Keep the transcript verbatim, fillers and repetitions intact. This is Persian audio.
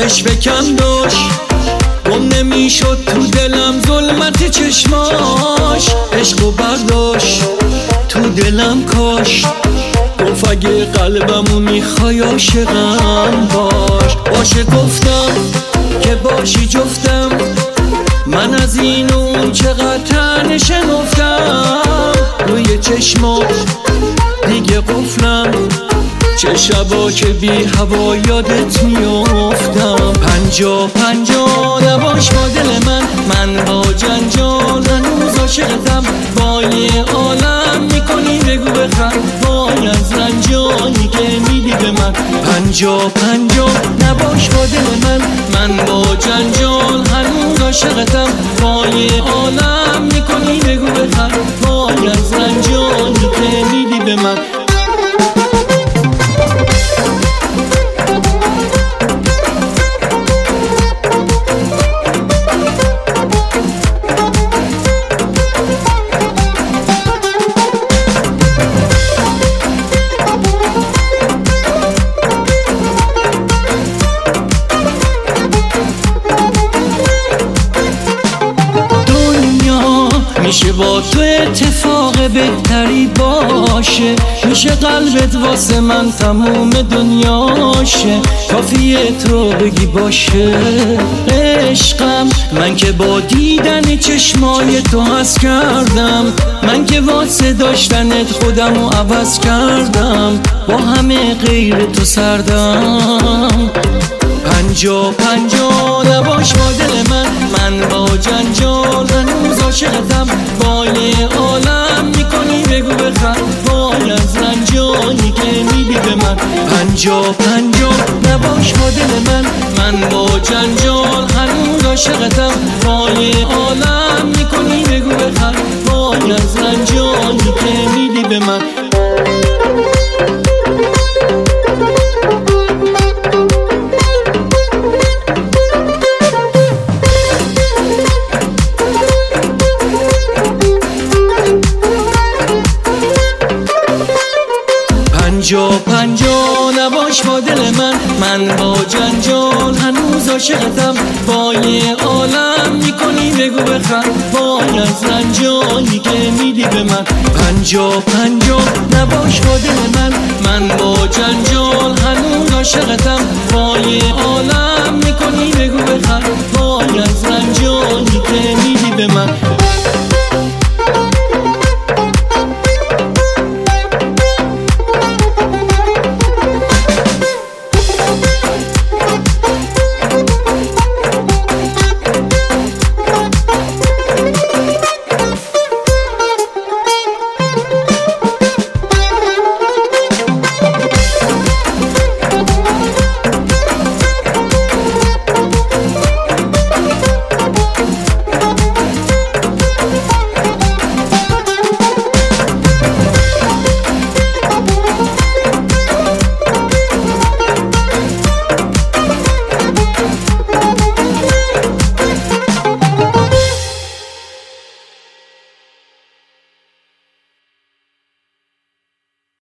عشق کم داشت، گم نمیشد تو دلم ظلمت چشماش. عشق و برداشت تو دلم کاش، گفت اگه قلبمو میخوای عاشقم باش. باشه گفتم که باشی جفتم، من از این و اون چقدر تنه شنفتم. روی چشمات دیگه قفلم، چه شبا که بی هوا یادت میافتم. پنجا پنجا نباش با دل من، من با جنجال هنوز عاشقتم. با یه عالم میکنی بگو بخند، وای از رنجانی که میدی به من. پنجا پنجا نباش با دل من، من با جنجال هنوز عاشقتم. با یه عالم میکنی بگو بخند، وای از رنجانی که میدی به من. میشه با تو اتفاق بهتری باشه، میشه قلبت واسه من تموم دنیاشه. کافیه تو بگی باشه عشقم، من که با دیدن چشمای تو حس کردم. من که واسه داشتنت خودمو عوض کردم، با همه غیر تو سردم. پنجا پنجا نباش با دل من، من با جنجال هنوز عاشقتم. با یه عالم میکنی بگو بخند، وای از رنجانی که میدی به من. پنجا پنجا نباش با دل من، من با جنجال هنوز عاشقتم. با یه عالم میکنی بگو بخند، وای از رنجانی که میدی به من. پنجا پنجا نباش با دل من، من با جنجال هنوز عاشقتم. با یه عالم میکنی بگو بخند، وای از رنجانی که میدی به من. پنجا پنجا نباش با دل من، من با جنجال هنوز عاشقتم. با یه عالم میکنی بگو بخند، وای از رنجانی که میدی به من.